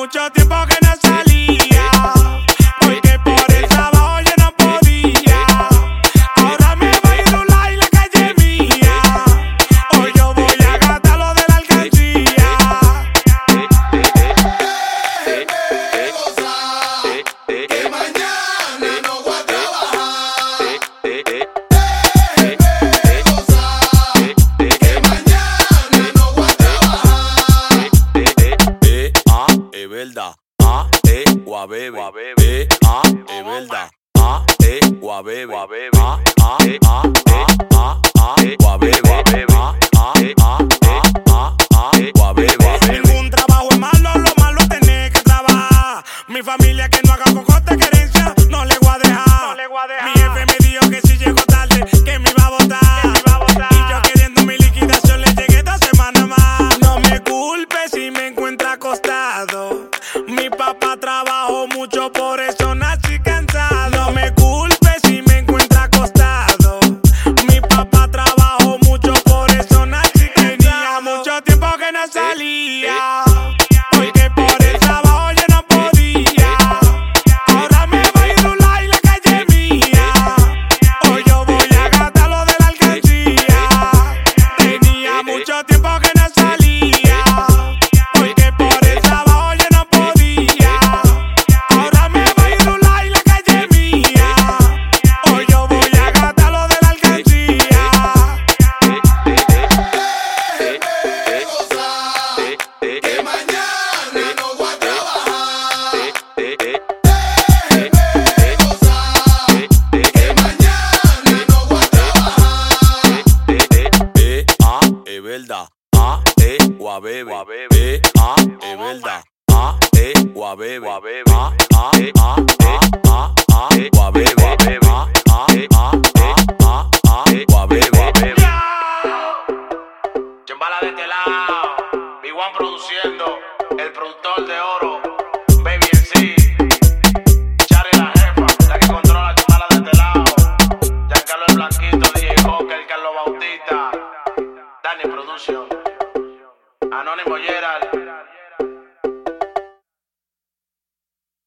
mucho tiempo que no salía, porque por el trabajo yo no podía. Ahora me voy a ir a la calle mía, hoy yo voy a gastar lo de la alcancía. Que mañana no voy a trabajar. Que mañana no voy a trabajar. Es verdad. Guabebe. Es verdad. Guabebe. Ningún trabajo es malo, lo malo es tener que trabajar. Mi familia que no haga cocote, querencia, no le voy a dejar. Mi jefe me dijo que si llego tarde, que me iba a votar. Y yo queriendo mi liquidación, le llegué 2 semanas más. No me culpes si me encuentro acostado. Mi papá trabajó mucho, por eso nací cansado. No me culpes si me encuentro acostado. Mi papá trabajó mucho, por eso nací cansado. Tenía mucho tiempo que no salía, porque por el trabajo yo no podía. Ahora me voy a ir a la calle mía, hoy yo voy a gastar lo de la alcancía. Tenía mucho tiempo que no salía, porque por el trabajo yo no podía. Ahora me voy a ir a la calle mía, hoy yo voy a gastar lo de la alcancía. Que mañana no voy a trabajar. Que mañana no voy a trabajar. Es verdad. Guabebe. Es verdad. Guabebe. Chimbala de este lado, Big One produciendo, el productor de oro, Baby MC, Charlie la jefa, la que controla Chimbala de este lado, Giancarlo el Blanquito, DJ Joker, Carlos Bautista, Dani Production, Anónimo Gerald.